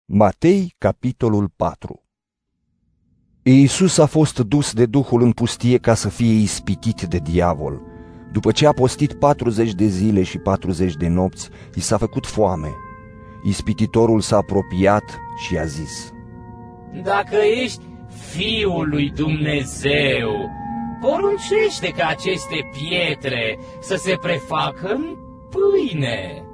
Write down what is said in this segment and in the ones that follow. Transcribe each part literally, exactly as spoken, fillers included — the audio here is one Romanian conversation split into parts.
Matei, capitolul patru. Iisus a fost dus de Duhul în pustie ca să fie ispitit de diavol. După ce a postit patruzeci de zile și patruzeci de nopți, i s-a făcut foame. Ispititorul s-a apropiat și i-a zis: Dacă ești Fiul lui Dumnezeu, poruncește ca aceste pietre să se prefacă în pâine.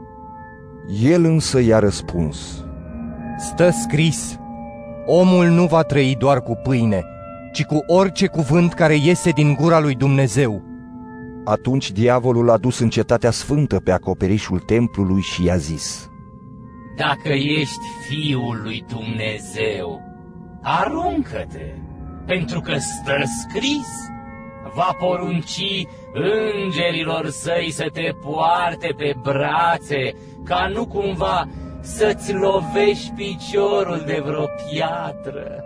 El însă i-a răspuns: Stă scris, omul nu va trăi doar cu pâine, ci cu orice cuvânt care iese din gura lui Dumnezeu. Atunci diavolul l-a dus în cetatea sfântă pe acoperișul templului și i-a zis: Dacă ești Fiul lui Dumnezeu, aruncă-te, pentru că stă scris, va porunci îngerilor săi să te poarte pe brațe, ca nu cumva să-ți lovești piciorul de vreo piatră.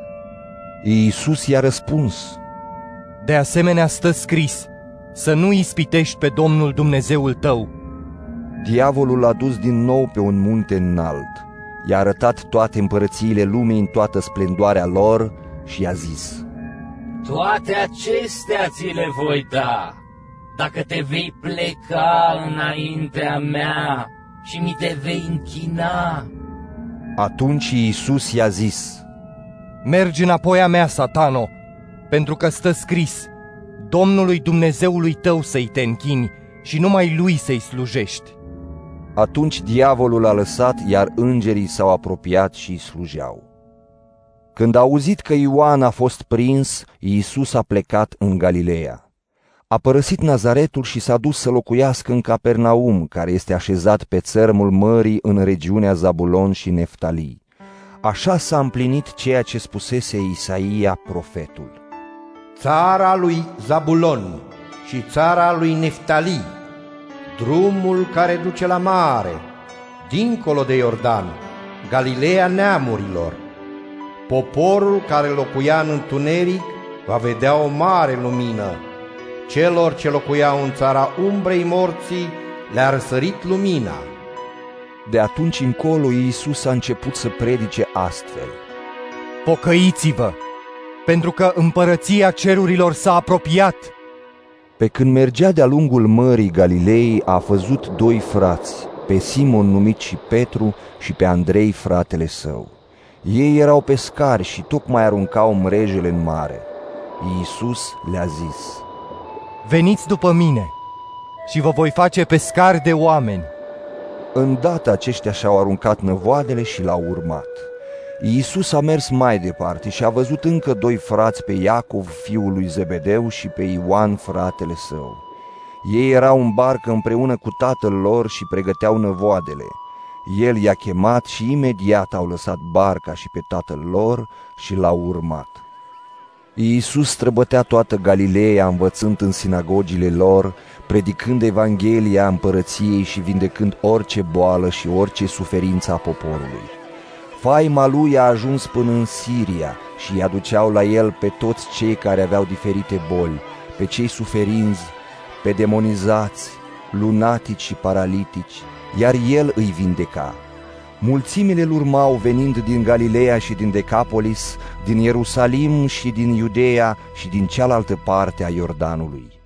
Iisus i-a răspuns: De asemenea stă scris, să nu ispitești pe Domnul Dumnezeul tău. Diavolul l-a dus din nou pe un munte înalt, i-a arătat toate împărățiile lumii în toată splendoarea lor și i-a zis: Toate acestea ți le voi da, dacă te vei pleca înaintea mea și mi te vei închina. Atunci Iisus i-a zis: Mergi înapoi a mea, Satano, pentru că stă scris, Domnului Dumnezeului tău să-i te închini și numai lui să-i slujești. Atunci diavolul a lăsat, iar îngerii s-au apropiat și îi slujeau. Când a auzit că Ioan a fost prins, Iisus a plecat în Galileea. A părăsit Nazaretul și s-a dus să locuiască în Capernaum, care este așezat pe țărmul mării în regiunea Zabulon și Neftali. Așa s-a împlinit ceea ce spusese Isaia profetul: Țara lui Zabulon și țara lui Neftali, drumul care duce la mare, dincolo de Iordan, Galileea neamurilor. Poporul care locuia în întuneric va vedea o mare lumină. Celor ce locuiau în țara umbrei morții le-a răsărit lumina. De atunci încolo Iisus a început să predice astfel: Pocăiți-vă, pentru că împărăția cerurilor s-a apropiat. Pe când mergea de-a lungul mării Galilei, a văzut doi frați, pe Simon numit și Petru și pe Andrei fratele său. Ei erau pescari și tocmai aruncau mrejele în mare. Iisus le-a zis: Veniți după mine și vă voi face pescari de oameni. Îndată aceștia și-au aruncat năvoadele și l-au urmat. Iisus a mers mai departe și a văzut încă doi frați, pe Iacov, fiul lui Zebedeu, și pe Ioan, fratele său. Ei erau în barcă împreună cu tatăl lor și pregăteau năvoadele. El i-a chemat și imediat au lăsat barca și pe tatăl lor și l-au urmat. Iisus străbătea toată Galileea, învățând în sinagogile lor, predicând Evanghelia împărăției și vindecând orice boală și orice suferință a poporului. Faima lui a ajuns până în Siria și îi aduceau la el pe toți cei care aveau diferite boli, pe cei suferinzi, pe demonizați, lunatici și paralitici, iar el îi vindeca. Mulțimile îl urmau venind din Galileea și din Decapolis, din Ierusalim și din Iudeea și din cealaltă parte a Iordanului.